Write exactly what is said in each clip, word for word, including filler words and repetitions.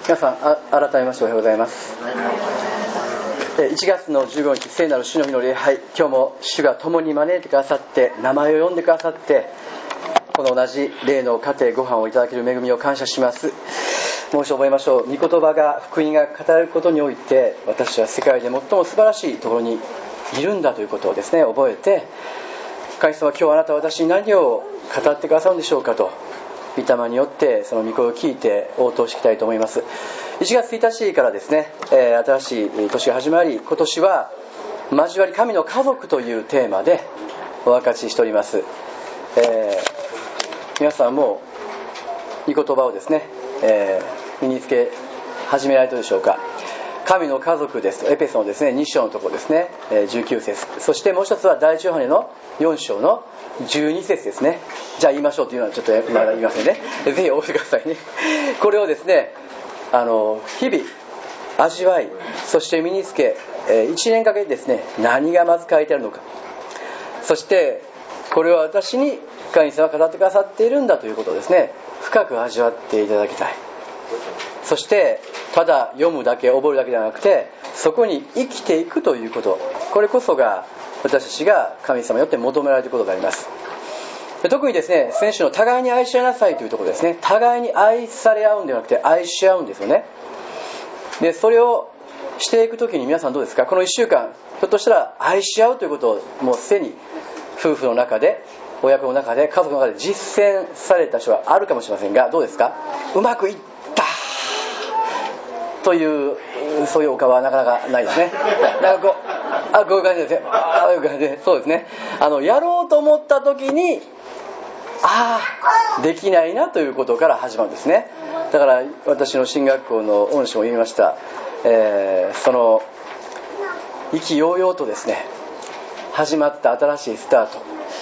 皆さんあ改めましておはようございます。いちがつのじゅうごにち、聖なる主の日の礼拝、今日も主が共に招いてくださって、名前を呼んでくださって、この同じ霊の家庭ご飯をいただける恵みを感謝します。もう一度覚えましょう。御言葉が、福音が語られることにおいて、私は世界で最も素晴らしいところにいるんだということをですね、覚えて、神様、今日あなたは私に何を語ってくださるんでしょうかと、御霊によってその御声を聞いて応答していきたいと思います。いちがつついたちからですね、えー、新しい年が始まり、今年は交わり神の家族というテーマでお分かちしております。えー、皆さんも御言葉をですね、えー、身につけ始められたでしょうか。神の家族です。エペソのですねに章のところですね、じゅうきゅうせつ、そしてもう一つは第一ヨハネのよん章のじゅうにせつですね。じゃあ言いましょうというのはちょっとまだ言いませんね。ぜひ覚えてくださいね。これをですね、あの日々味わい、そして身につけ、いちねんかけてですね、何がまず書いてあるのか、そしてこれは私に神様が語ってくださっているんだということをですね、深く味わっていただきたい。そしてただ読むだけ、覚えるだけではなくて、そこに生きていくということ、これこそが私たちが神様によって求められていることであります。特にですね、先週の互いに愛し合いなさいというところですね。互いに愛され合うんではなくて愛し合うんですよね。でそれをしていくときに皆さんどうですか。このいっしゅうかん、ひょっとしたら愛し合うということをもうすでに夫婦の中で、親子の中で、家族の中で実践された人はあるかもしれませんが、どうですか。うまくいったというそういうお顔はなかなかないですね。なんかこうあこういう感じですね。ああいう感じで、そうですね。あのやろうと思った時にああできないなということから始まるんですね。だから私の進学校の恩師も言いました、えー、その意気揚々とですね始まった新しいスタート、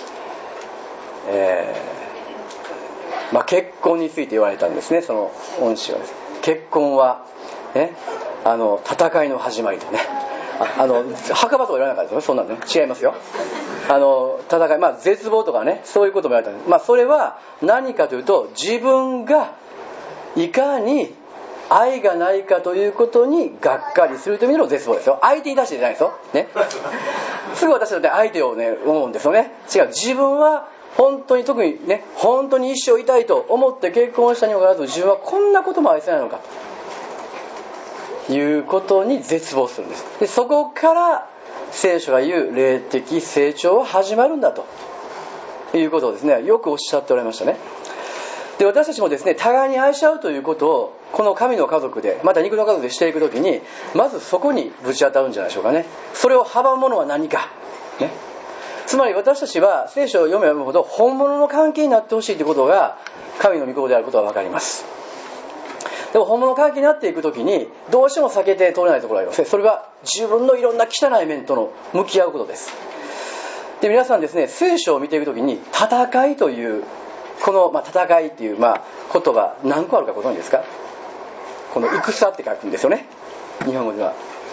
えーまあ、結婚について言われたんですね。その恩師はです、結婚はね、あの戦いの始まりとね、ああの墓場とか言わなかったですよ。そんなのね、違いますよ。あの戦い、まあ絶望とかね、そういうことも言われたんです。まあそれは何かというと、自分がいかに愛がないかということにがっかりするという意味の絶望ですよ。相手に出してじゃないですよね。すぐ私だって相手をね思うんですよね。違う、自分は本当に、特にね、本当に一生いたいと思って結婚したにもかかわらず、自分はこんなことも愛せないのかということに絶望するんです。でそこから聖書が言う霊的成長は始まるんだということをですね、よくおっしゃっておられましたね。で私たちもですね、互いに愛し合うということをこの神の家族で、また肉の家族でしていくときに、まずそこにぶち当たるんじゃないでしょうかね。それを阻むものは何か、ね、つまり私たちは聖書を読めば読むほど本物の関係になってほしいということが神の御心であることが分かります。でも本物の関係になっていくときにどうしても避けて通れないところがありますね。それは自分のいろんな汚い面との向き合うことです。で皆さんですね、聖書を見ていくときに戦いというこの、まあ、戦いっていう、まあ、言葉何個あるかご存知ですか。この戦って書くんですよね、日本語では。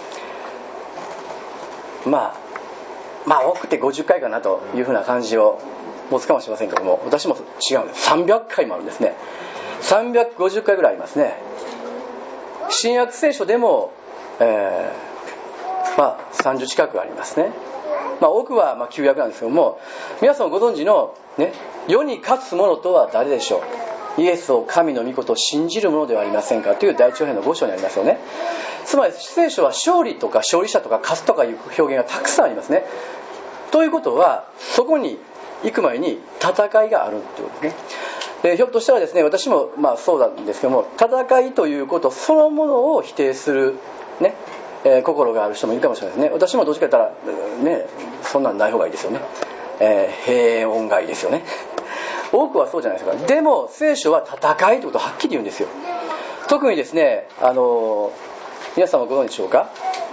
まあまあ多くてごじゅっかいかなというふうな感じを持つかもしれませんけども、私も違うんです。さんびゃっかいもあるんですね。さんびゃくごじゅっかいぐらいありますね。新約聖書でも、えー、まあさんじゅう近くありますね。まあ多くはまあ旧約なんですけども、皆さんご存知のね、世に勝つ者とは誰でしょう。イエスを神の御事を信じる者ではありませんかという第一ヨハネのご章にありますよね。つまり聖書は勝利とか勝利者とか勝つとかいう表現がたくさんありますね。ということはそこに行く前に戦いがあるということですね。でひょっとしたらですね、私もまあそうなんですけども、戦いということそのものを否定するね、えー、心がある人もいるかもしれないですね。私もどっちかと言ったらね、そんなんない方がいいですよね。えー、平穏がいいですよね。多くはそうじゃないですか。でも聖書は戦いということをはっきり言うんですよ。特にですね、あの皆さんはご存知でしょうか。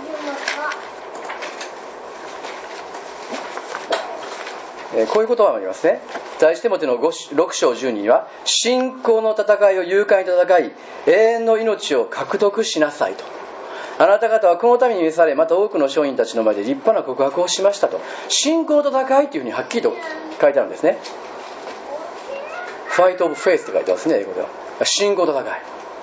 えー、こういう言葉もありますね。第一テモテのろく章じゅうにには、信仰の戦いを勇敢に戦い、永遠の命を獲得しなさいと。あなた方はこのために召され、また多くの商人たちの前で立派な告白をしましたと。信仰の戦いというふうにはっきりと書いてあるんですね。ファイトオブフェイスって書いてますね、英語では。信仰の戦い。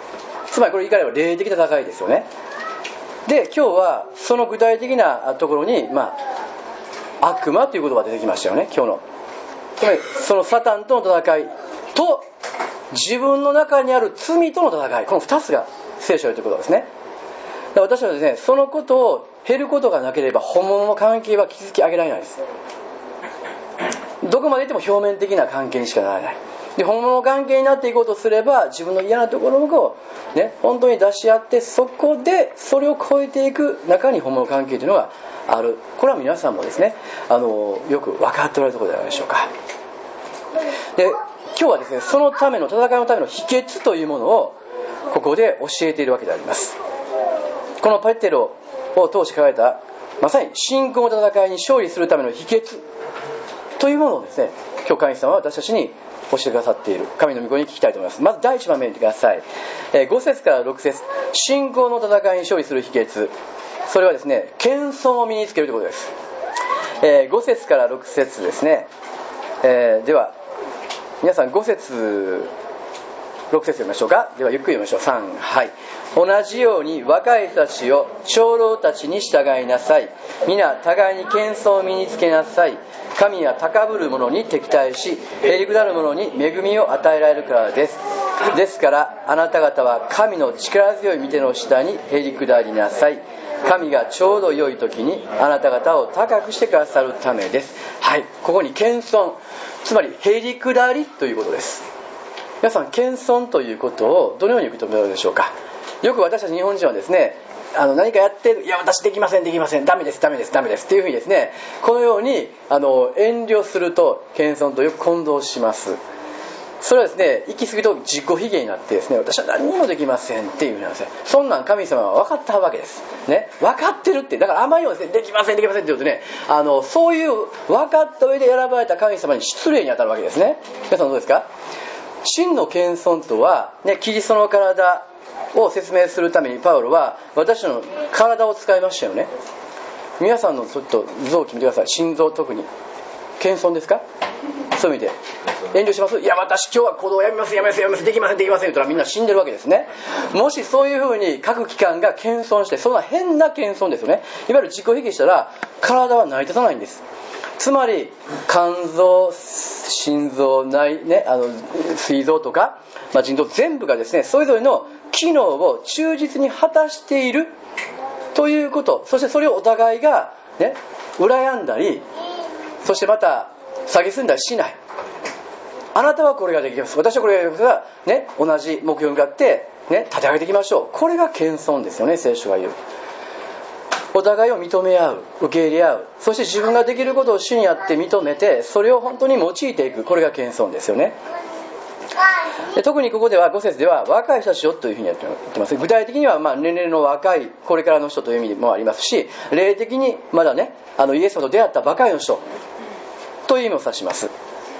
つまりこれ言い換えれば霊的戦いですよね。で今日はその具体的なところに、まあ、悪魔という言葉が出てきましたよね。今日のつまりそのサタンとの戦いと自分の中にある罪との戦い、このふたつが聖書ということですね。私はですね、そのことを減ることがなければ本物の関係は築き上げられないです。どこまでいっても表面的な関係にしかならない。で本物の関係になっていこうとすれば自分の嫌なところを、ね、本当に出し合って、そこでそれを超えていく中に本物の関係というのがある。これは皆さんもですね、あのよく分かっておられるところではないでしょうか。で今日はですね、そのための戦いのための秘訣というものをここで教えているわけであります。このペテロを通して書かれたまさに信仰の戦いに勝利するための秘訣というものをですね、今日神様は私たちに教えてくださっている神の御声に聞きたいと思います。まず第一番目に見てください。ご節からろく節、信仰の戦いに勝利する秘訣、それはですね、謙遜を身につけるということです。ご節からろく節ですね。えー、では皆さんご節ろく節読みましょうか。ではゆっくり読みましょう。さん、はい。同じように若い人たちを長老たちに従いなさい。皆互いに謙遜を身につけなさい。神は高ぶる者に敵対し、へりくだる者に恵みを与えられるからです。ですからあなた方は神の力強い御手の下にへりくだりなさい。神がちょうど良い時にあなた方を高くしてくださるためです。はい、ここに謙遜、つまりへりくだりということです。皆さん謙遜ということをどのように受け止められるでしょうか。よく私たち日本人はですね、あの何かやってる、いや私できませんできません、ダメですダメですダメですっていうふうにですね、このようにあの遠慮すると謙遜とよく混同します。それはですね、行き過ぎると自己卑下になってですね、私は何にもできませんっていうふうなんですね。そんなん神様は分かったわけですね。分かってるって、だからあまりにもですね、できませんできませんって言うとね、あのそういう分かった上で選ばれた神様に失礼に当たるわけですね。皆さんどうですか。真の謙遜とは、ね、キリストの体を説明するためにパウロは私の体を使いましたよね。皆さんのちょっと像を決めてください。心臓、特に謙遜ですか。そういう意味で遠慮します。いや私今日は行動をやめますやめますやめます、できませんできませんと言ったらみんな死んでるわけですね。もしそういうふうに各機関が謙遜して、そんな変な謙遜ですよね。いわゆる自己卑下したら体は成り立たないんです。つまり肝臓、心臓、内、ね、あの膵臓とか、まあ、腎臓全部がですね、それぞれの機能を忠実に果たしているということ、そしてそれをお互いが、ね、羨んだり、そしてまた蔑んだりしない。あなたはこれができます、私はこれができますが、ね、同じ目標に向かって、ね、立て上げていきましょう。これが謙遜ですよね。聖書が言うお互いを認め合う、受け入れ合う、そして自分ができることを主にあって認めて、それを本当に用いていく、これが謙遜ですよね。で特にここではご節では若い人たちをというふうに言ってます。具体的にはまあ年齢の若いこれからの人という意味もありますし、霊的にまだね、あのイエス様と出会ったばかりの人という意味を指します。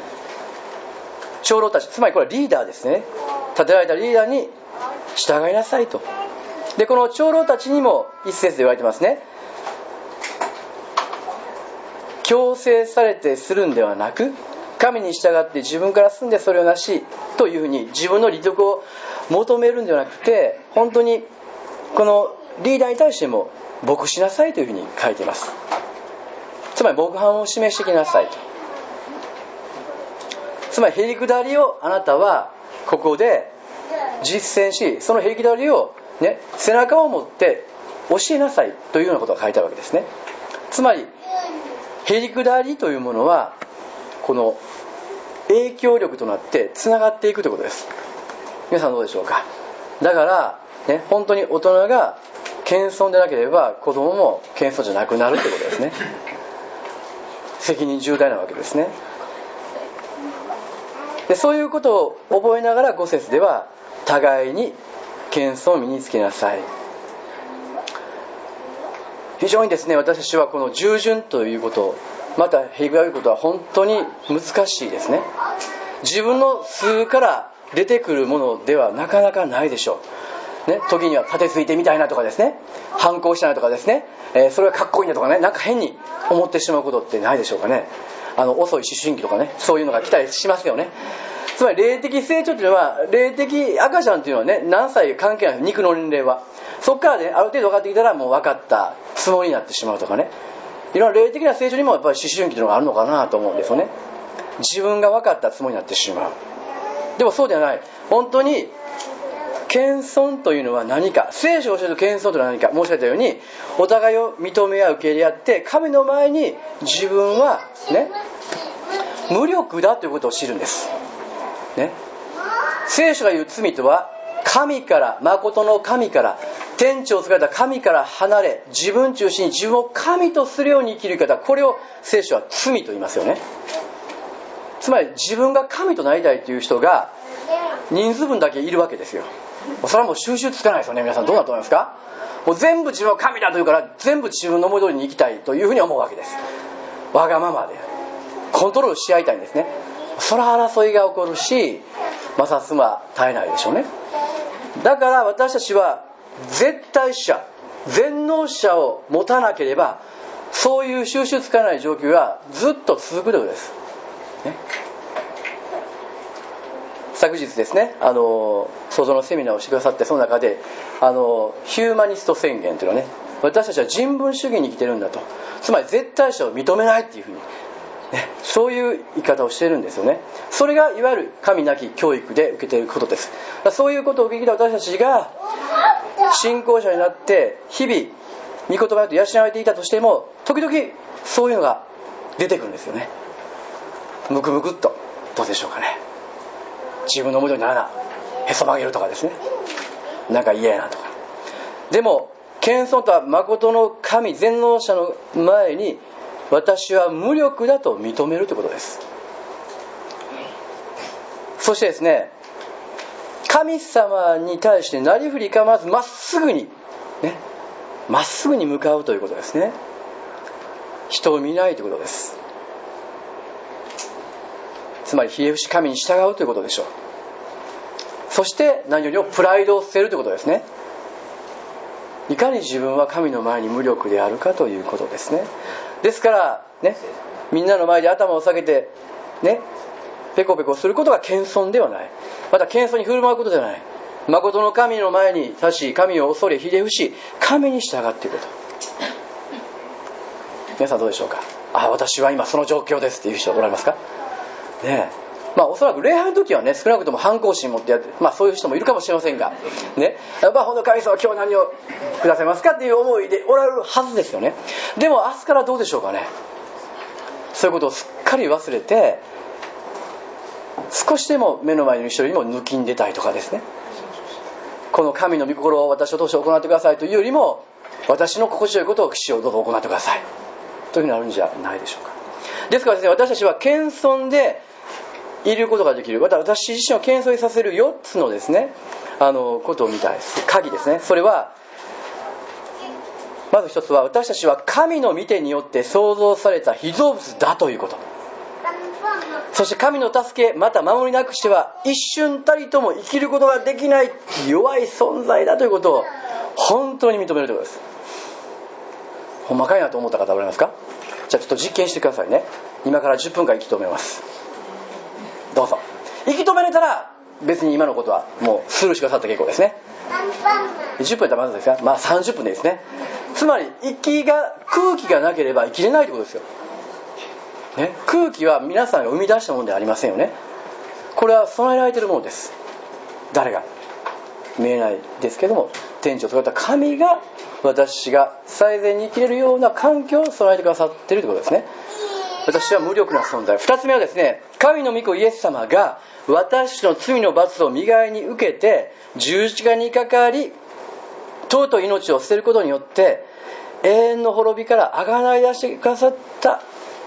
長老たち、つまりこれはリーダーですね。立てられたリーダーに従いなさいと。でこの長老たちにも一節で言われてますね。強制されてするんではなく、神に従って自分から進んでそれをなしというふうに自分の利得を求めるんではなくて、本当にこのリーダーに対しても牧しなさいというふうに書いています。つまり牧範を示してきなさいと。つまりへりくだりをあなたはここで実践し、そのへりくだりを、ね、背中を持って教えなさいというようなことが書いてあるわけですね。つまりへりくだりというものはこの影響力となってつながっていくということです。皆さんどうでしょうか。だから、ね、本当に大人が謙遜でなければ子供も謙遜じゃなくなるということですね。責任重大なわけですね。でそういうことを覚えながらご節では互いに謙遜を身につけなさい。非常にですね、私たちはこの従順ということ、またへりくだることは本当に難しいですね。自分の数から出てくるものではなかなかないでしょう、ね、時には立てついてみたいなとかですね、反抗したいなとかですね、えー、それがかっこいいなとかね、なんか変に思ってしまうことってないでしょうかね。 あの遅い思春期とかね、そういうのが来たりしますよね。つまり霊的成長というのは、霊的赤ちゃんというのはね、何歳関係ない、肉の年齢は。そこからね、ある程度分かってきたらもう分かったつもりになってしまうとかね、いろんな霊的な成長にもやっぱり思春期というのがあるのかなと思うんですよね。自分が分かったつもりになってしまう。でもそうではない。本当に謙遜というのは何か、聖書を教える謙遜というのは何か、申し上げたように、お互いを認め合う、受け入れ合って、神の前に自分はね、無力だということを知るんですね。聖書が言う罪とは、神から、誠の神から、天地を作られた神から離れ、自分中心に自分を神とするように生きる生き方、これを聖書は罪と言いますよね。つまり自分が神となりたいという人が人数分だけいるわけですよ。それはもう収集つかないですよね。皆さんどうだと思いますか？もう全部自分は神だというから全部自分の思い通りに生きたいというふうに思うわけです。わがままでコントロールし合いたいんですね。それは争いが起こるし、摩擦は絶えないでしょうね。だから私たちは絶対者、全能者を持たなければ、そういう収集つかない状況がずっと続くということです、ね。昨日ですね、あの創造のセミナーをしてくださって、その中であのヒューマニスト宣言というのはね、私たちは人文主義に生きてるんだと、つまり絶対者を認めないっていうふうに、ね、そういう言い方をしているんですよね。それがいわゆる神なき教育で受けていることです。そういうことを受け入れた私たちが信仰者になって日々御言葉と養われていたとしても、時々そういうのが出てくるんですよね。ムクムクっと、どうでしょうかね。自分の思い通りにならない、へそ曲げるとかですね、なんか嫌やなとか。でも謙遜とは誠の神全能者の前に私は無力だと認めるということです。そしてですね、神様に対してなりふり構わずまっすぐにね、まっすぐに向かうということですね。人を見ないということです。つまりひれ伏し神に従うということでしょう。そして何よりもプライドを捨てるということですね。いかに自分は神の前に無力であるかということですね。ですからね、みんなの前で頭を下げてね、ペコペコすることが謙遜ではない。また謙遜に振る舞うことではない。誠の神の前に立ち、神を恐れひれ伏し、神に従っていること。皆さんどうでしょうか。あ、私は今その状況ですっていう人おられますかね。えまあおそらく礼拝の時はね、少なくとも反抗心持ってやって、まあそういう人もいるかもしれませんがね、やっぱほんと神様今日何をくださいますかっていう思いでおられるはずですよね。でも明日からどうでしょうかね。そういうことをすっかり忘れて、少しでも目の前の人よりも抜きんでたいとかですね、この神の御心を私を通して行ってくださいというよりも、私の心地よいことを主をどうぞ行ってくださいというふうになるんじゃないでしょうか。ですからですね、私たちは謙遜でいることができる、また私自身を謙遜させるよっつのですね、あのことを見たいです。鍵ですね。それはまず一つは、私たちは神の御手によって創造された被造物だということ。そして神の助けまた守りなくしては一瞬たりとも生きることができない弱い存在だということを本当に認めるということです。ほんまかいなと思った方おられますか。じゃあちょっと実験してくださいね。今からじゅっぷんかん息止めます。どうぞ。息止めれたら別に今のことはもうスルーしてくださって結構ですね。じゅっぷんやったらまずですか、まあさんじゅっぷんでいいですね。つまり息が空気がなければ生きれないということですよ、ね、空気は皆さんが生み出したものではありませんよね。これは備えられているものです。誰が見えないですけども、天地を作られた神が私が最善に生きれるような環境を備えてくださっているということですね。私は無力な存在。二つ目はですね、神の御子イエス様が私の罪の罰を身代わりに受けて十字架にかかり、とうとう命を捨てることによって永遠の滅びから贖い出してくださった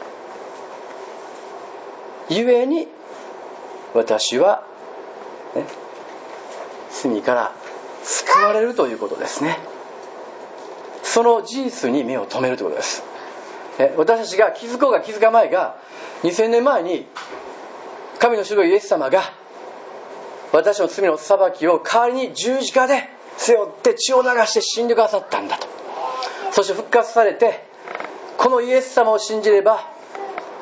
ゆえに、私は、ね、罪から救われるということですね。その事実に目を留めるということです。私たちが気づこうが気づかまいが、にせんねんまえに神の主イエス様が私の罪の裁きを代わりに十字架で背負って血を流して死んでくださったんだと。そして復活されて、このイエス様を信じれば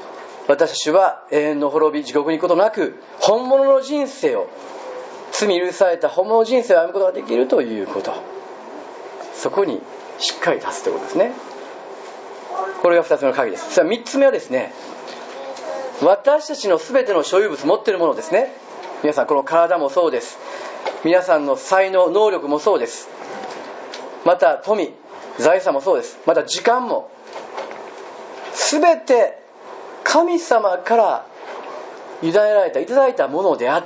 私たちは永遠の滅び地獄に行くことなく、本物の人生を、罪許された本物の人生を歩むことができるということ、そこにしっかり立つということですね。これがふたつ目の鍵です。それはみっつめはですね、私たちのすべての所有物、持っているものですね。皆さん、この体もそうです。皆さんの才能能力もそうです。また富財産もそうです。また時間も、すべて神様から委ねられたいただいたものであって、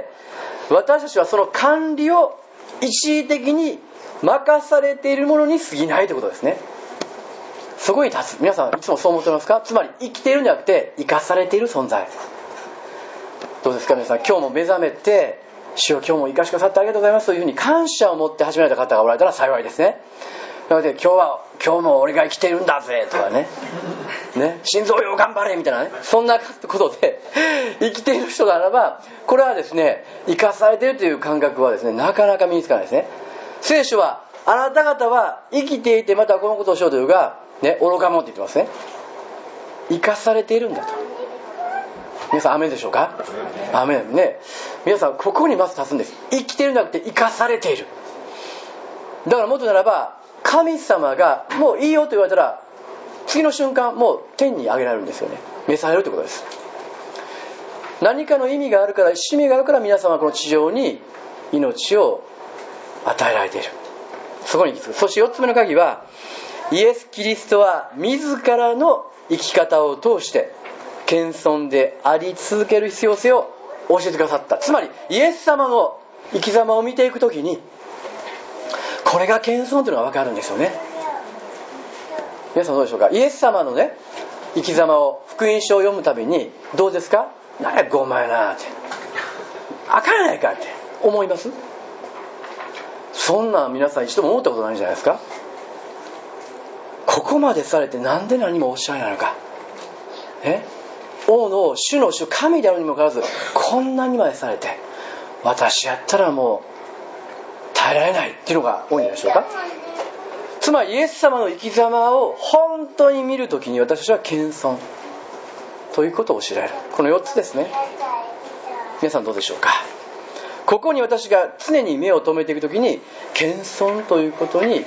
私たちはその管理を一時的に任されているものに過ぎないということですね。そこに立つ。皆さんいつもそう思ってますか？つまり生きているんじゃなくて生かされている存在。どうですか皆さん、今日も目覚めて、主よ今日も生かしてくださってありがとうございますというふうに感謝を持って始められた方がおられたら幸いですね。なので今日は今日も俺が生きているんだぜとかね、ね、心臓よ頑張れみたいなね、そんなことで生きている人ならば、これはですね、生かされているという感覚はですね、なかなか身につかないですね。聖書はあなた方は生きていてまたこのことをしようというが、ね、愚か者って言ってますね。生かされているんだと。皆さんアメンでしょうか？アメンね。皆さんここにまず立つんです。生きているんじゃなくて生かされている。だからもっとならば、神様がもういいよと言われたら次の瞬間もう天に上げられるんですよね。召されるということです。何かの意味があるから、使命があるから皆様はこの地上に命を与えられている。そこに行き着く。そしてよっつめの鍵は、イエス・キリストは自らの生き方を通して謙遜であり続ける必要性を教えてくださった。つまりイエス様の生き様を見ていくときに、これが謙遜というのが分かるんですよね。皆さんどうでしょうか？イエス様のね生き様を、福音書を読むたびにどうですか？なんやごまやなってあかんやないかって思います？そんな皆さん一度も思ったことないんじゃないですか？ここまでされてなんで何もおっしゃらないのか。え王の主の主神であるにもかかわらず、こんなにまでされて、私やったらもう耐えられないっていうのが多いんでしょうか。つまりイエス様の生き様を本当に見るときに、私たちは謙遜ということを教えられる。このよっつですね。皆さんどうでしょうか。ここに私が常に目を留めていくときに、謙遜ということに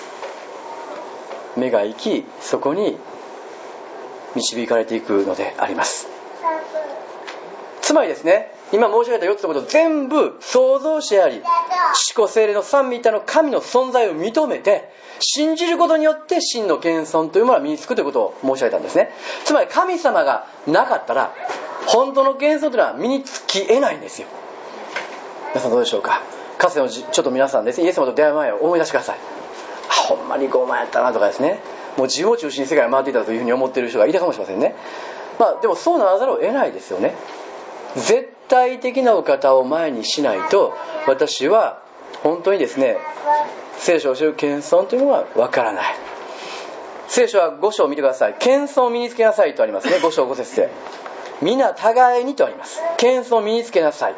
目が行き、そこに導かれていくのであります。つまりですね、今申し上げたよっつのこと全部創造主であり、父子聖霊の三位一体の神の存在を認めて信じることによって真の謙遜というものは身につくということを申し上げたんですね。つまり神様がなかったら本当の謙遜というのは身につき得ないんですよ。皆さんどうでしょうか。かつてのちょっと皆さんですね、イエス様と出会う前を思い出してください。あ、ほんまに傲慢やったなとかですね、もう自分を中心に世界を回っていたというふうに思っている人がいたかもしれませんね。まあでもそうならざるを得ないですよね。絶対的なお方を前にしないと、私は本当にですね、聖書を知る謙遜というのはわからない。聖書はご章を見てください。謙遜を身につけなさいとありますね。ご章ご節で、皆互いにとあります。謙遜を身につけなさい。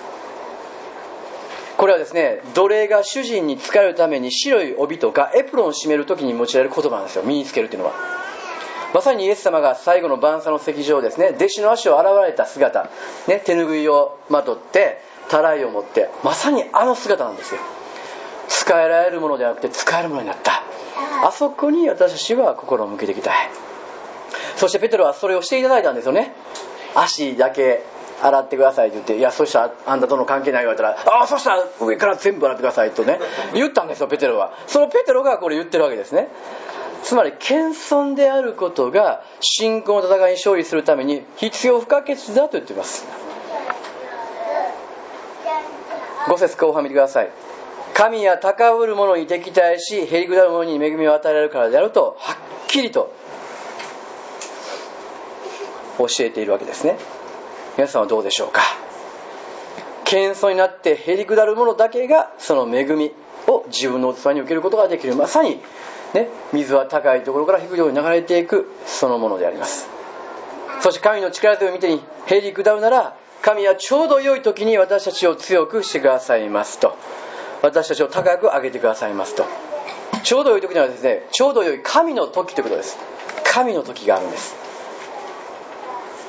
これはですね、奴隷が主人に仕えるために白い帯とかエプロンを締めるときに用いられる言葉なんですよ。身につけるというのはまさにイエス様が最後の晩餐の席上ですね、弟子の足を洗われた姿、ね、手ぬぐいをまとってたらいを持って、まさにあの姿なんですよ。使えられるものではなくて使えるものになった。あそこに私たちは心を向けていきたい。そしてペテロはそれをしていただいたんですよね。足だけ洗ってくださいって言って、いやそしたらあんたとの関係ない言われたら、ああそしたら上から全部洗ってくださいとね言ったんですよ、ペテロは。そのペテロがこれ言ってるわけですね。つまり謙遜であることが信仰の戦いに勝利するために必要不可欠だと言っています。ご節後半見てください。神や高ぶる者に敵対し、へりくだる者に恵みを与えられるからであるとはっきりと教えているわけですね。皆さんはどうでしょうか。謙遜になってへりくだる者だけがその恵みを自分の器に受けることができる、まさにね、水は高いところから低いところに流れていくそのものであります。そして神の力強い見てにへりくだるなら、神はちょうど良い時に私たちを強くしてくださいますと、私たちを高く上げてくださいますと。ちょうど良い時にはですね、ちょうど良い神の時ということです。神の時があるんです。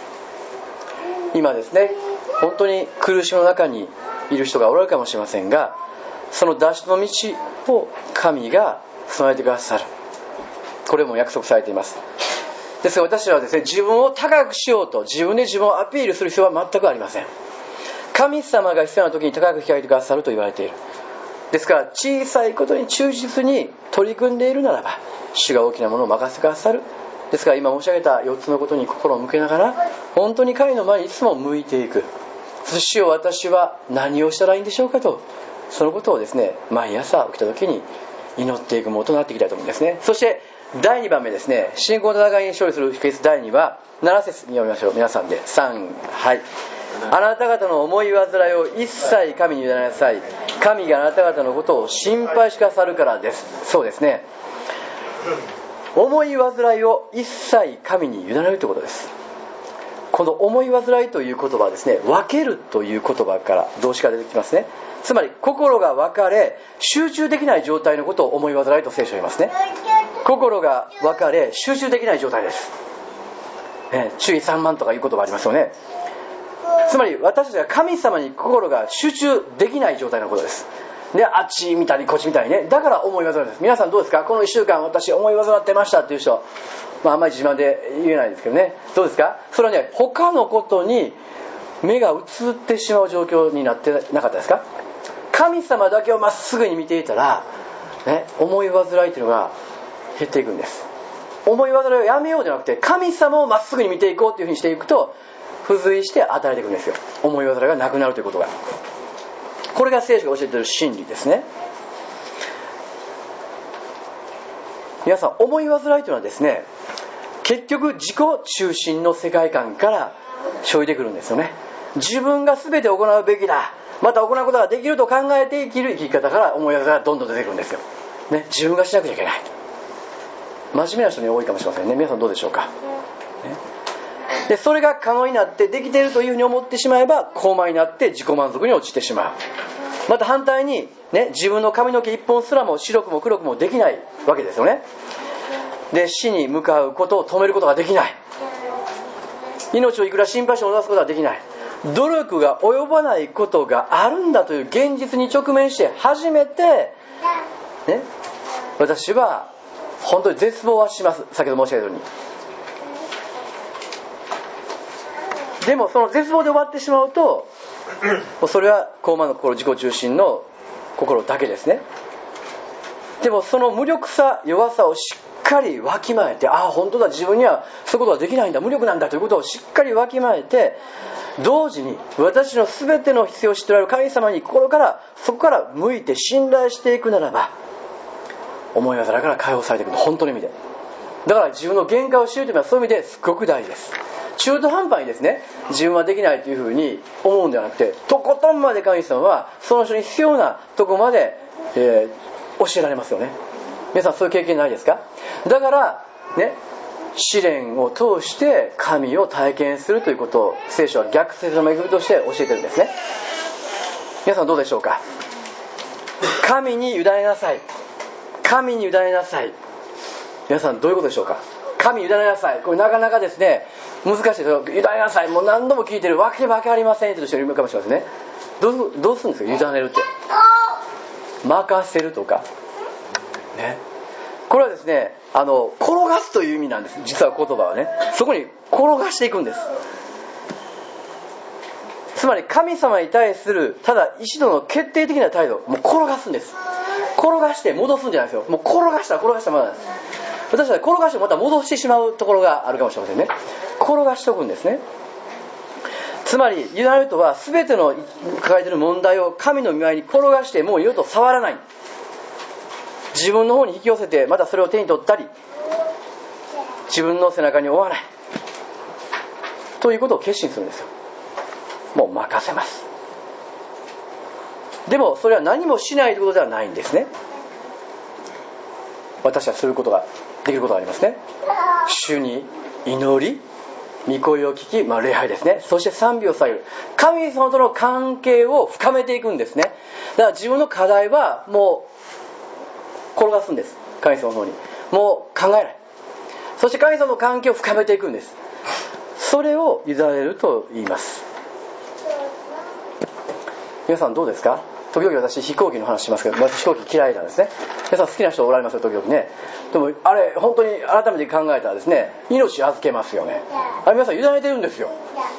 今ですね、本当に苦しみの中にいる人がおられるかもしれませんが、その脱出の道を神が備えてくださる、これも約束されています。ですから私らはですね、自分を高くしようと自分で自分をアピールする必要は全くありません。神様が必要な時に高く引き上げてくださると言われている。ですから小さいことに忠実に取り組んでいるならば、主が大きなものを任せてくださる。ですから今申し上げたよっつのことに心を向けながら、本当に神の前にいつも向いていく。そして主よ、私は何をしたらいいんでしょうかと、そのことをですね、毎朝起きた時に祈っていくものとなっていきたいと思うんですね。そしてだいにばんめですね、信仰の戦いに勝利する秘訣だいにはなな節に読みましょう。皆さんでさん、はい。あなた方の思い煩いを一切神に委ねなさい。神があなた方のことを心配してくださるからです。そうですね、思い煩いを一切神に委ねるということです。この思い煩いという言葉はですね、分けるという言葉から動詞が出てきますね。つまり心が分かれ集中できない状態のことを思い煩いと聖書は言いますね。心が分かれ集中できない状態です、ね、注意散漫とかいう言葉ありますよね。つまり私たちは神様に心が集中できない状態のことです。で、あっち見たりこっち見たりね、だから思い煩いです。皆さんどうですか？このいっしゅうかん私思い煩ってましたっていう人、まああんまり自慢で言えないですけどね、どうですか？それはね、他のことに目が移ってしまう状況になってなかったですか？神様だけをまっすぐに見ていたら、ね、思い煩いというのが減っていくんです。思い煩いをやめようじゃなくて、神様をまっすぐに見ていこうというふうにしていくと、付随して与えていくんですよ。思い煩いがなくなるということが、これが聖書が教えている真理ですね。皆さん、思い煩いというのはですね、結局自己中心の世界観から生じてくるんですよね。自分が全て行うべきだ、また行うことができると考えて生きる生き方から思い煩いがどんどん出てくるんですよ、ね、自分がしなくちゃいけない。真面目な人に多いかもしれませんね。皆さんどうでしょうか、ね、でそれが可能になってできているというふうに思ってしまえば高慢になって自己満足に陥ってしまう。また反対に、ね、自分の髪の毛一本すらも白くも黒くもできないわけですよね。で死に向かうことを止めることができない。命をいくら心配しても出すことができない。努力が及ばないことがあるんだという現実に直面して初めて、ね、私は本当に絶望はします。先ほど申し上げたように。でもその絶望で終わってしまうと、それは高慢の心、自己中心の心だけですね。でもその無力さ、弱さをしっかりわきまえて、ああ本当だ、自分にはそういうことはできないんだ、無力なんだということをしっかりわきまえて、同時に私の全ての必要を知っておられる神様に心からそこから向いて信頼していくならば、思い煩いから解放されていくの、本当の意味で。だから自分の限界を知るというのはそういう意味ですごく大事です。中途半端にですね、自分はできないというふうに思うんではなくて、とことんまで神様はその人に必要なとこまで、えー、教えられますよね。皆さんそういう経験ないですか？だからね、試練を通して神を体験するということを聖書は逆説の恵みとして教えてるんですね。皆さんどうでしょうか？神に委ねなさい、神に委ねなさい。皆さんどういうことでしょうか？神に委ねなさい、これなかなかですね難しいですよ。委ねなさい、もう何度も聞いてる、わけわかりませんという人いるかもしれませんね。どう、どうするんですか？委ねるって任せるとかね、これはですね、あの転がすという意味なんです。実は言葉はね、そこに転がしていくんです。つまり神様に対するただ一度の決定的な態度、もう転がすんです。転がして戻すんじゃないですよ。もう転がしたら転がしたままなんです。私は転がしてまた戻してしまうところがあるかもしれませんね。転がしておくんですね。つまり委ねるとは全ての抱えている問題を神の御前に転がして、もう二度と触らない、自分の方に引き寄せてまたそれを手に取ったり自分の背中に負わないということを決心するんですよ。もう任せます。でもそれは何もしないということではないんですね。私はすることができることがありますね。主に祈り、御声を聞き、まあ、礼拝ですね。そして賛美をされる。神様との関係を深めていくんですね。だから自分の課題はもう転がすんです。神様の方にもう考えない。そして神様の関係を深めていくんです。それを委ねると言います。 皆さんどうですか？時々私飛行機の話しますけど、私飛行機嫌いなんですね。皆さん好きな人おられますよ、時々ね。でもあれ本当に改めて考えたらですね、命預けますよね。あれ皆さん委ねてるんですよ。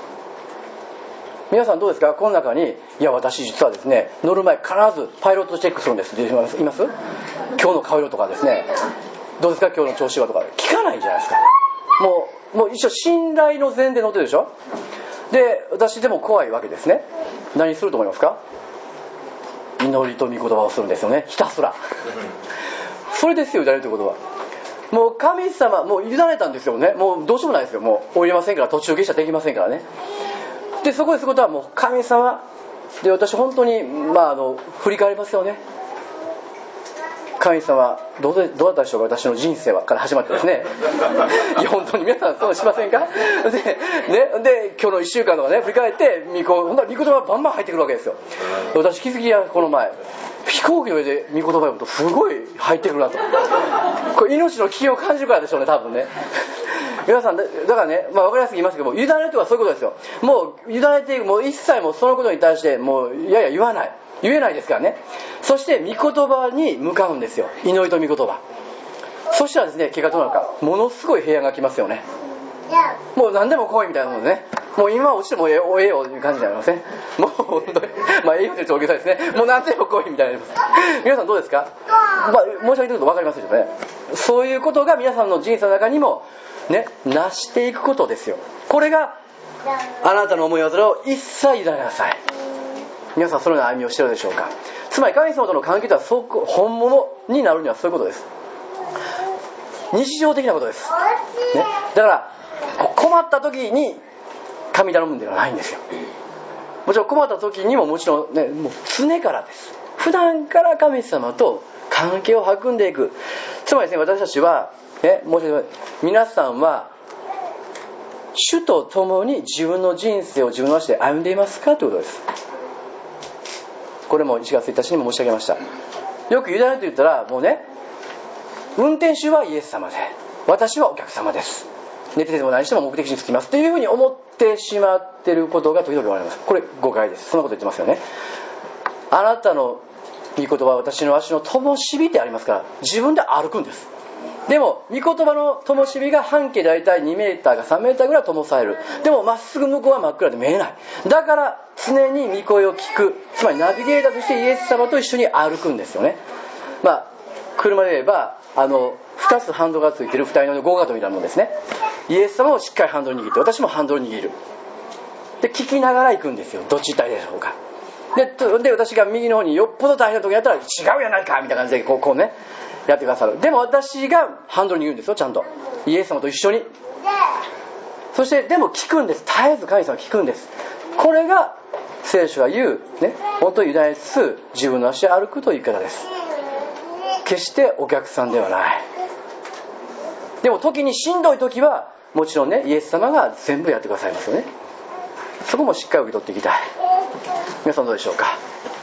皆さんどうですか？この中に、いや私実はですね、乗る前必ずパイロットチェックするんですって言います？います？今日の顔色とかですね、どうですか今日の調子はとか聞かないじゃないですか。もうもう一応信頼の前で乗ってるでしょ。で私でも怖いわけですね。何すると思いますか？祈りと御言葉をするんですよね、ひたすら。それですよ、委ねるということは。もう神様もう委ねたんですよね。もうどうしようもないですよ。もう降りませんから、途中下車できませんからね。でそこですることはもう神様で、私本当にまああの振り返りますよね。神様どうでどうだったでしょうか、私の人生はから始まってですね。いや本当に皆さんそうしませんか？で、ね、で今日のいっしゅうかんとかね振り返って御言葉がバンバン入ってくるわけですよ。私気づきやこの前飛行機の上で御言葉読むとすごい入ってくるなと。これ命の危険を感じるからでしょうね、多分ね。皆さんだからね、まあ、分かりやすく言いますけども、委ねるとはそういうことですよ。もう委ねていく、もう一切もうそのことに対してもういやいや言わない、言えないですからね。そして御言葉に向かうんですよ、祈りと御言葉。そしたらですね、結果どうなるか、ものすごい平安が来ますよね。もう何でも来いみたいなもんですね。もう今落ちてもええよええよという感じになりません？もう本当にまあええよというと大げさですね。もう何でも来いみたいになります。皆さんどうですか？まあ、申し上げてると分かりますよね。そういうことが皆さんの人生の中にもね、成していくことですよ。これがあなたの思い煩いを一切委ねなさい。皆さんそのような歩みをしているでしょうか？つまり神様との関係とは本物になるにはそういうことです。日常的なことです、ね、だから困った時に神頼むんではないんですよ。もちろん困った時にももちろんね、もう常からです。普段から神様と関係を育んでいく。つまりですね、私たちはね、もう一度皆さんは主と共に自分の人生を自分の足で歩んでいますかということです。これもいちがつついたちにも申し上げました。よく委ねると言ったらもうね、運転手はイエス様で私はお客様です、寝てても何しても目的地に着きますというふうに思ってしまっていることが時々あります。これ誤解です。そんなこと言ってますよね。あなたの御言葉は私の足の灯火でありますから、自分で歩くんです。でも御言葉の灯火が半径だいたいにメーターかさんメーターぐらい灯される。でもまっすぐ向こうは真っ暗で見えない。だから常に御声を聞く、つまりナビゲーターとしてイエス様と一緒に歩くんですよね。まあ車で言えばあのふたつハンドルがついてるふたりのゴーカートみたいなもんですね。イエス様をしっかりハンドル握って、私もハンドル握る。で聞きながら行くんですよ。どっち行ったらいいでしょうか。で, で私が右の方によっぽど大変な時やったら違うやないかみたいな感じでこう、こうねやってくださる。でも私がハンドル握るんですよ、ちゃんとイエス様と一緒に。そしてでも聞くんです。絶えず神様聞くんです。これが聖書が言う、ね、本当に委ねつつ自分の足で歩くという言い方です。決してお客さんではない。でも時にしんどい時はもちろんね、イエス様が全部やってくださいますよね。そこもしっかり受け取っていきたい。皆さんどうでしょうか。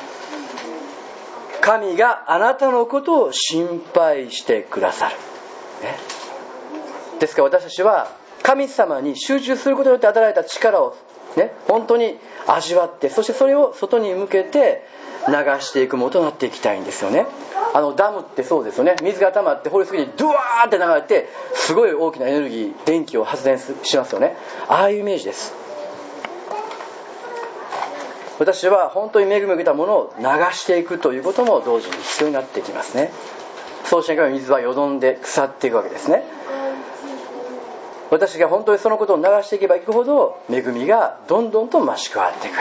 神があなたのことを心配してくださる、ね、ですから私たちは神様に集中することによって与えられた力を、ね、本当に味わって、そしてそれを外に向けて流していくものとなっていきたいんですよね。あのダムってそうですよね。水が溜まって掘りすぎにドワーって流れてすごい大きなエネルギー、電気を発電しますよね。ああいうイメージです。私は本当に恵みを受けたものを流していくということも同時に必要になってきますね。そうしなければ水はよどんで腐っていくわけですね。私が本当にそのことを流していけばいくほど恵みがどんどんと増し加わってくる。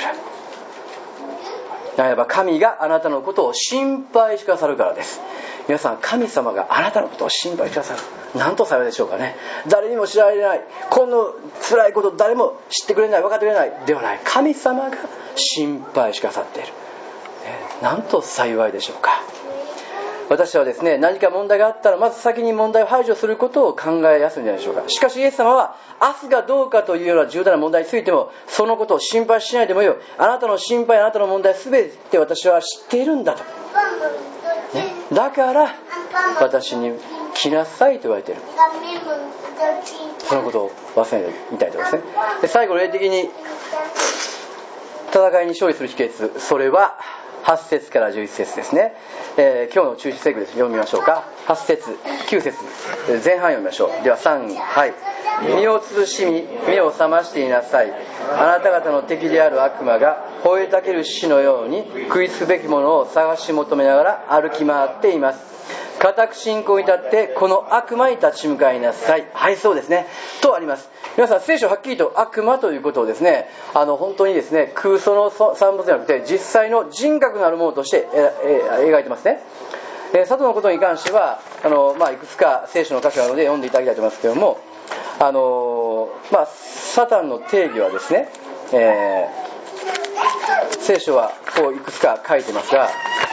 ならば神があなたのことを心配してくださるからです。皆さん、神様があなたのことを心配してくださる。何とされるでしょうかね。誰にも知られない、この辛いこと誰も知ってくれない、分かってくれないではない。神様が心配してくださっている。なんと幸いでしょうか。私はですね、何か問題があったらまず先に問題を排除することを考えやすいんじゃないでしょうか。しかしイエス様は明日がどうかというような重大な問題についてもそのことを心配しないでもよい。あなたの心配、あなたの問題すべて私は知っているんだと、ね、だから私に来なさいと言われている。そのことを忘れてみたいとですね。で最後、霊的に戦いに勝利する秘訣、それははち節からじゅういち節ですね。えー、今日の中止セグです。読みましょうか。はち節、きゅう節、前半読みましょう。ではさん、はい。身を慎み目を覚ましていなさい。あなた方の敵である悪魔が吠えたける獅子のように食いつくべきものを探し求めながら歩き回っています。固く信仰に立ってこの悪魔に立ち向かいなさい。はい、そうですねとあります。皆さん、聖書はっきりと悪魔ということをですね、あの本当にですね、空想の産物じゃなくて実際の人格のあるものとしてええ描いてますね。えー、佐藤のことに関してはあの、まあ、いくつか聖書の箇所なので読んでいただきたいと思いますけれども、あのまあ、サタンの定義はですね、えー、聖書はこういくつか書いてますが、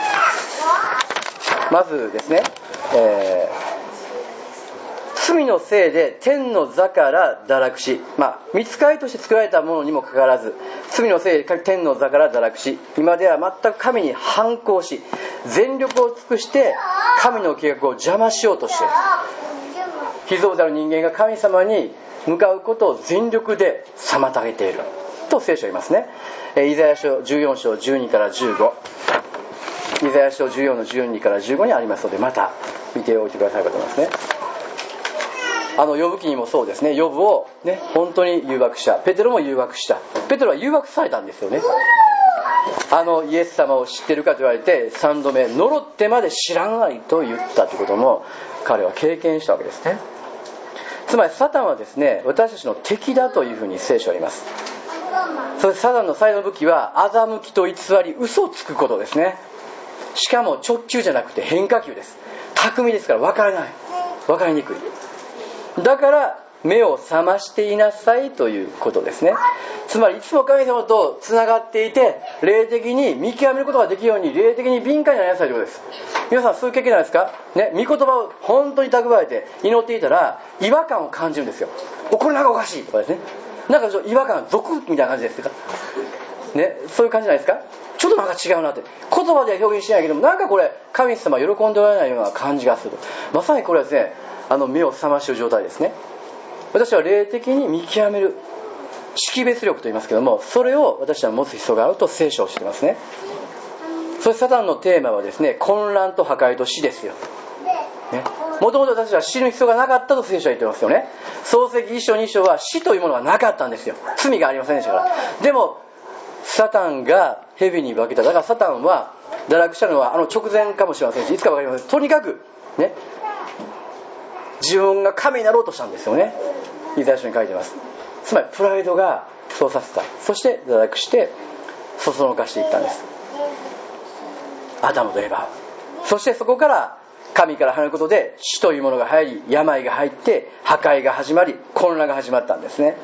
まずですね、えー、罪のせいで天の座から堕落し、まあ、御使いとして作られたものにもかかわらず罪のせいで天の座から堕落し、今では全く神に反抗し全力を尽くして神の計画を邪魔しようとしている。被造である人間が神様に向かうことを全力で妨げていると聖書は言いますね。イザヤ書じゅうよん章じゅうにからじゅうご、イザヤ書じゅうよんのじゅうにからじゅうごにありますので、また見ておいてくださいかと思いますね。あのヨブ記にもそうですね。ヨブをね、本当に誘惑した。ペテロも誘惑した。ペテロは誘惑されたんですよね。あのイエス様を知ってるかと言われてさんどめ呪ってまで知らないと言ったということも彼は経験したわけですね。つまりサタンはですね、私たちの敵だというふうに聖書は言います。そしてサタンの最大の武器は欺きと偽り、嘘をつくことですね。しかも直球じゃなくて変化球です。巧みですから分からない、分かりにくい。だから目を覚ましていなさいということですね。つまりいつも神様とつながっていて霊的に見極めることができるように霊的に敏感になりなさいということです。皆さんそういう経験ないですかね。御言葉を本当に蓄えて祈っていたら違和感を感じるんですよ。これなんかおかしいとかですね、なんか違和感ゾクッみたいな感じですかね。そういう感じないですか。ちょっとなんか違うなって、言葉では表現しないけども、なんかこれ神様喜んでおられないような感じがすると。まさにこれはですね、あの目を覚ましている状態ですね。私は霊的に見極める識別力と言いますけども、それを私は持つ必要があると聖書をしていますね。そしてサタンのテーマはですね、混乱と破壊と死ですよ、ね、もともと私は死ぬ必要がなかったと聖書は言ってますよね。創世記いっ章に章は死というものがなかったんですよ。罪がありませんでしたから。でもサタンが蛇に化けた。だからサタンは堕落したのはあの直前かもしれませんし、いつか分かりません。とにかくね、自分が神になろうとしたんですよね。イザヤ書に書いてます。つまりプライドがそうさせた。そして堕落してそそのかしていったんです、アダムとエバ。そしてそこから神から離れることで死というものが入り、病が入って破壊が始まり、混乱が始まったんですね。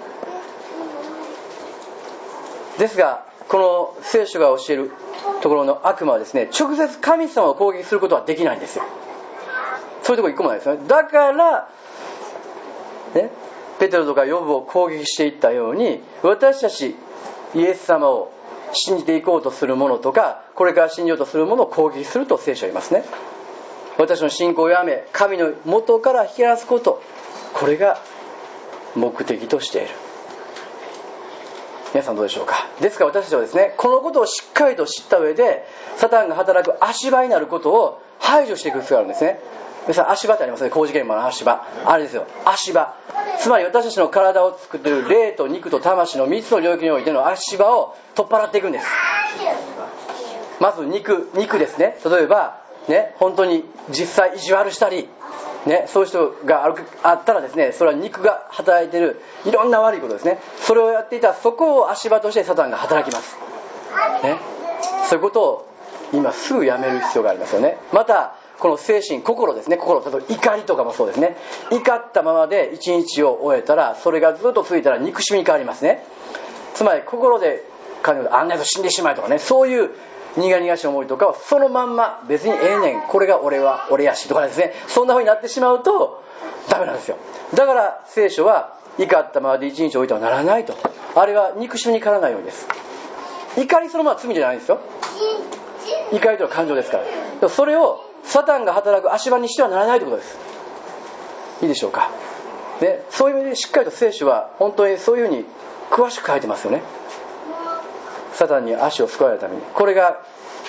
ですがこの聖書が教えるところの悪魔はですね、直接神様を攻撃することはできないんですよ。そういうところ一個もないですよね。だからね、ペテロとかヨブを攻撃していったように、私たちイエス様を信じていこうとするものとか、これから信じようとするものを攻撃すると聖書は言いますね。私の信仰をやめ神の元から引き離すこと、これが目的としている。皆さんどうでしょうか。ですから私たちはですね、このことをしっかりと知った上でサタンが働く足場になることを排除していく必要があるんですね。皆さん足場ってありますね。工事現場の足場、あれですよ、足場。つまり私たちの体を作っている霊と肉と魂のみっつの領域においての足場を取っ払っていくんです。まず肉、肉ですね。例えばね、本当に実際意地悪したりね、そういう人が あ, るあったらですね、それは肉が働いているいろんな悪いことですね。それをやっていたらそこを足場としてサタンが働きます、ね、そういうことを今すぐやめる必要がありますよね。またこの精神、心ですね。心、例えば怒りとかもそうですね。怒ったままで一日を終えたら、それがずっと続いたら憎しみに変わりますね。つまり心であんなやつ死んでしまえとかね、そういう苦々しい思いとかをそのまんま別にええねん、これが俺は俺やしとかですね、そんな風になってしまうとダメなんですよ。だから聖書は怒ったままで一日置いてはならないと。あれは憎しみに変わらないようにです。怒りそのまま罪じゃないんですよ。怒りというのは感情ですから。それをサタンが働く足場にしてはならないということです。いいでしょうか、ね、そういう意味でしっかりと聖書は本当にそういう風に詳しく書いてますよね。 サタンに足をすくわれるために、これが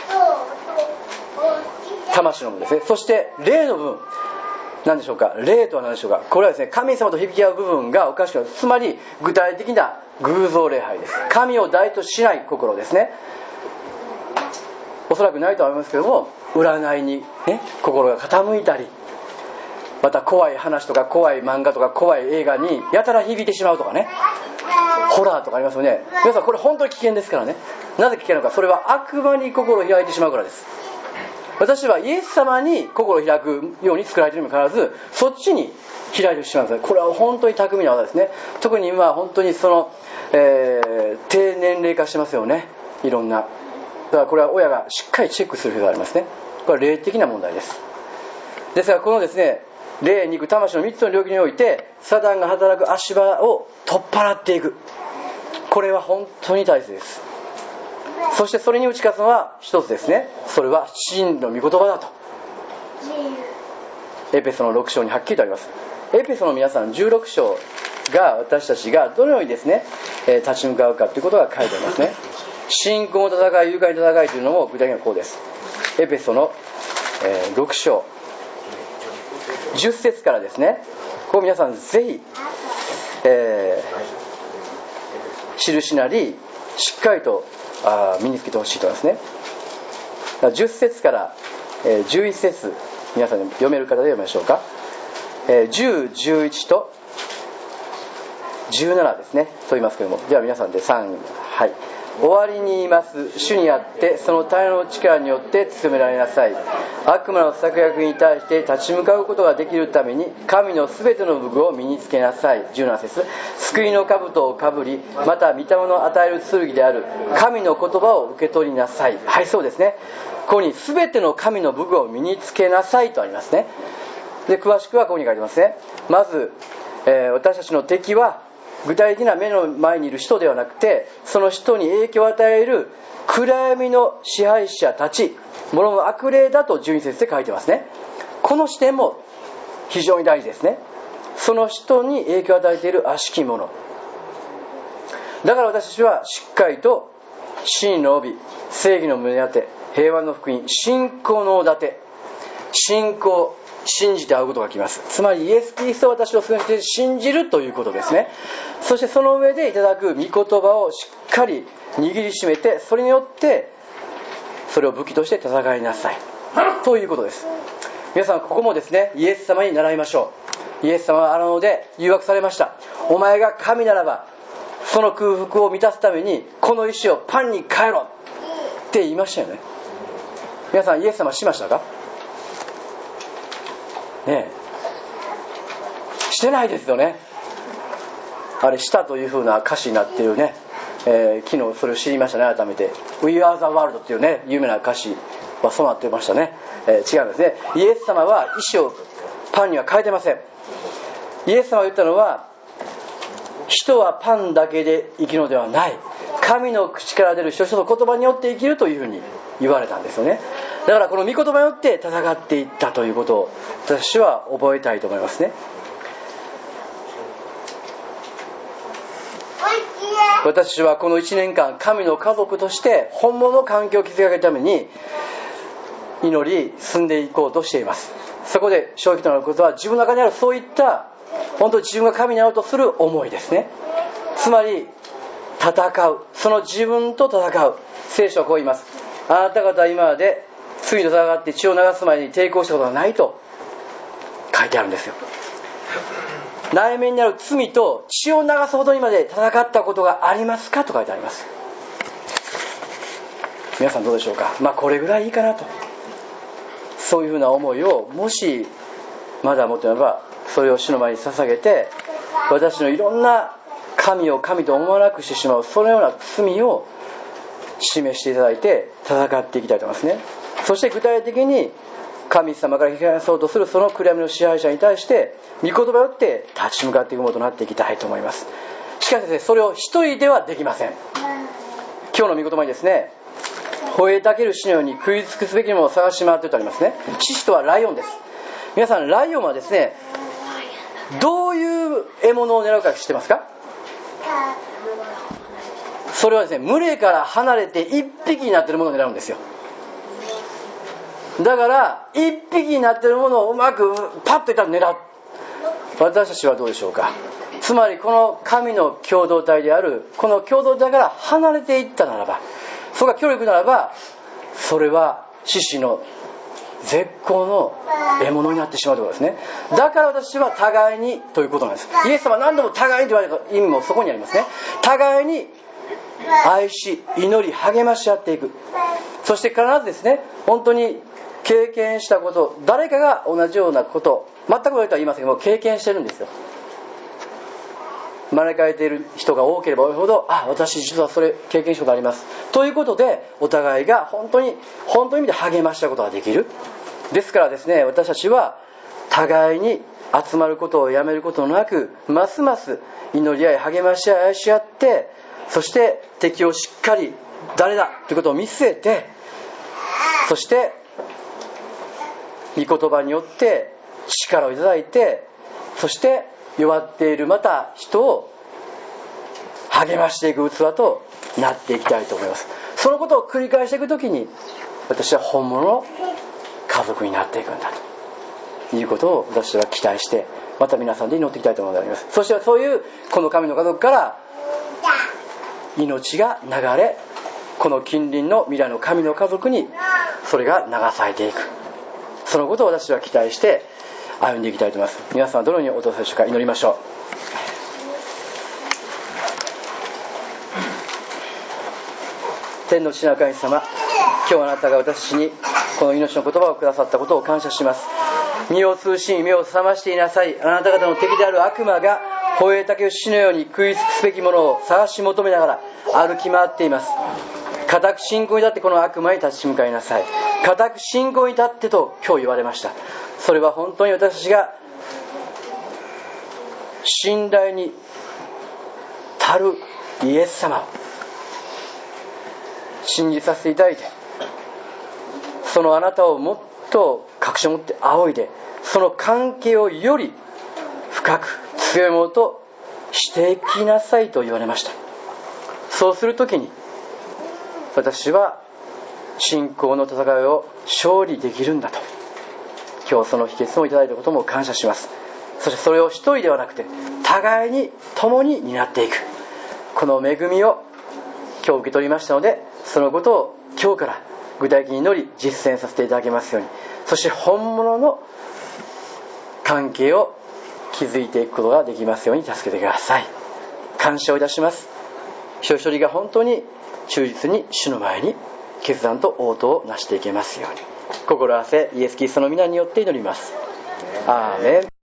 魂の部分ですね。そして霊の部分、何でしょうか。霊とは何でしょうか。これはですね、神様と響き合う部分がおかしくなる。つまり具体的な偶像礼拝です。神を代としない心ですね。おそらくないとは思いますけども、占いに、ね、心が傾いたり、また怖い話とか怖い漫画とか怖い映画にやたら響いてしまうとかね、ホラーとかありますよね。皆さんこれ本当に危険ですからね。なぜ危険なのか。それは悪魔に心を開いてしまうからです。私はイエス様に心を開くように作られているにもかかわらず、そっちに開いてしまうんです。これは本当に巧みな技ですね。特に今は本当にその、えー、低年齢化してますよね、いろんな。だからこれは親がしっかりチェックする必要がありますね。これは霊的な問題です。ですからこのですね、霊、肉、魂のみっつの領域においてサタンが働く足場を取っ払っていく、これは本当に大切です。そしてそれに打ち勝つのは一つですね。それは真の御言葉だとエペソのろく章にはっきりとあります。エペソの皆さんじゅうろく章が私たちがどのようにですね、えー、立ち向かうかということが書いてありますね。信仰の戦い、勇敢な戦いというのも具体的にはこうです。エペソの、えー、ろく章じゅっ節からですね。ここ皆さんぜひ、えー、印なりしっかりとあ身につけてほしいと思いますね。じゅっ節から、えー、じゅういっ節、皆さん読める方で読みましょうか。えー、じゅう、じゅういちとじゅうななですねと言いますけれども、では皆さんでさん、はい。終わりに言います。主にあってその大の力によって務められなさい。悪魔の策略に対して立ち向かうことができるために神のすべての武具を身につけなさい。じゅうなな節、救いの兜をかぶり、また御霊の与える剣である神の言葉を受け取りなさい。はい、そうですね。ここにすべての神の武具を身につけなさいとありますね。で詳しくはここに書いてますね。まず、えー、私たちの敵は具体的な目の前にいる人ではなくて、その人に影響を与える暗闇の支配者たち、ものの悪霊だとじゅうに節で書いてますね。この視点も非常に大事ですね。その人に影響を与えている悪しき者だから、私たちはしっかりと真の帯、正義の胸当て、平和の福音、信仰の盾て、信仰、信じて会うことが来ます。つまりイエス・キリストを私を救い主として信じるということですね。そしてその上でいただく御言葉をしっかり握りしめて、それによってそれを武器として戦いなさいということです。皆さんここもですね、イエス様に習いましょう。イエス様はあので誘惑されました。お前が神ならばその空腹を満たすためにこの石をパンに変えろって言いましたよね。皆さんイエス様しましたかねえ、してないですよね。あれしたという風な歌詞になっているね、えー、昨日それを知りましたね。改めて We are the world っていうね有名な歌詞はそうなってましたね。えー、違うんですね。イエス様は石をパンには変えてません。イエス様が言ったのは、人はパンだけで生きるのではない、神の口から出る一つの言葉によって生きるというふうに言われたんですよね。だからこの御言葉によって戦っていったということを私は覚えたいと思いますね。私はこのいちねんかん神の家族として本物の環境を築き上げるために祈り進んでいこうとしています。そこで正直となることは、自分の中にあるそういった本当に自分が神になろうとする思いですね。つまり戦う、その自分と戦う。聖書はこう言います。あなた方は今まで罪と戦って血を流す前に抵抗したことがないと書いてあるんですよ。内面にある罪と血を流すほどにまで戦ったことがありますかと書いてあります。皆さんどうでしょうか。まあこれぐらいいいかなと、そういうふうな思いをもしまだ持っていれば、それを主の前に捧げて、私のいろんな神を神と思わなくしてしまうそのような罪を示していただいて戦っていきたいと思いますね。そして具体的に神様から引き離そうとするその暗闇の支配者に対して御言葉によって立ち向かっていくものとなっていきたいと思います。しかしですね、それを一人ではできません。今日の御言葉にですね、吠えたける死のように食い尽くすべきものを探し回っているとありますね。獅子とはライオンです。皆さん、ライオンはですね、どういう獲物を狙うか知ってますか？ それはですね、群れから離れて一匹になっているものを狙うんですよ。だから一匹になっているものをうまくパッといったら狙う。私たちはどうでしょうか。つまりこの神の共同体であるこの共同体から離れていったならば、それが協力ならば、それは獅子の絶好の獲物になってしまうということですね。だから私は互いにということなんです。イエス様は何度も互いにと言われた意味もそこにありますね。互いに愛し祈り励まし合っていく。そして必ずですね、本当に経験したこと、誰かが同じようなこと、全く同じとは言いませんけども経験してるんですよ。招かれている人が多ければ多いほど、あ、私実はそれ経験したことありますということで、お互いが本当に本当の意味で励ましたことができる。ですからですね、私たちは互いに集まることをやめることなく、ますます祈り合い励まし合い愛し合って、そして敵をしっかり誰だということを見据えて、そして御言葉によって力をいただいて、そして弱っているまた人を励ましていく器となっていきたいと思います。そのことを繰り返していくときに、私は本物の家族になっていくんだということを私は期待して、また皆さんで祈っていきたいと思います。そしてそういうこの神の家族から命が流れ、この近隣の未来の神の家族にそれが流されていく、そのことを私は期待して歩んでいきたいと思います。皆さんはどのようにおどうでしょうか。祈りましょう。天の父なる神様、今日あなたが私にこの命の言葉をくださったことを感謝します。身を通し目を覚ましていなさい。あなた方の敵である悪魔が吠えたけ牛のように食い尽くすべきものを探し求めながら歩き回っています。固く信仰に立ってこの悪魔に立ち向かいなさい。固く信仰に立ってと今日言われました。それは本当に私たちが信頼に足るイエス様を信じさせていただいて、そのあなたをもっと確信を持って仰いで、その関係をより深く強いものとしていきなさいと言われました。そうするときに私は信仰の戦いを勝利できるんだと、今日その秘訣をいただいたことも感謝します。そしてそれを一人ではなくて互いに共に担っていく、この恵みを今日受け取りましたので、そのことを今日から具体的に祈り実践させていただけますように、そして本物の関係を築いていくことができますように助けてください。感謝をいたします。一人一人が本当に忠実に主の前に決断と応答をなしていけますように、心合わせイエス・キリストの皆によって祈ります。アーメン。